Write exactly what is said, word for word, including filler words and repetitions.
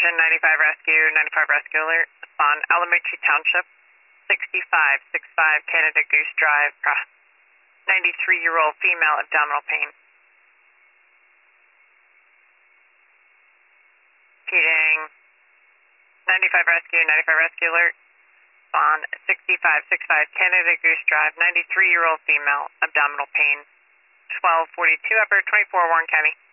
Station, ninety-five Rescue, ninety-five Rescue Alert. On Alamuchi Township, sixty-five sixty-five Canada Goose Drive. ninety-three-year-old female, abdominal pain. Repeating. ninety-five Rescue, ninety-five Rescue Alert. On sixty-five sixty-five Canada Goose Drive, ninety-three-year-old female, abdominal pain. twelve forty-two upper, twenty-four Warren County.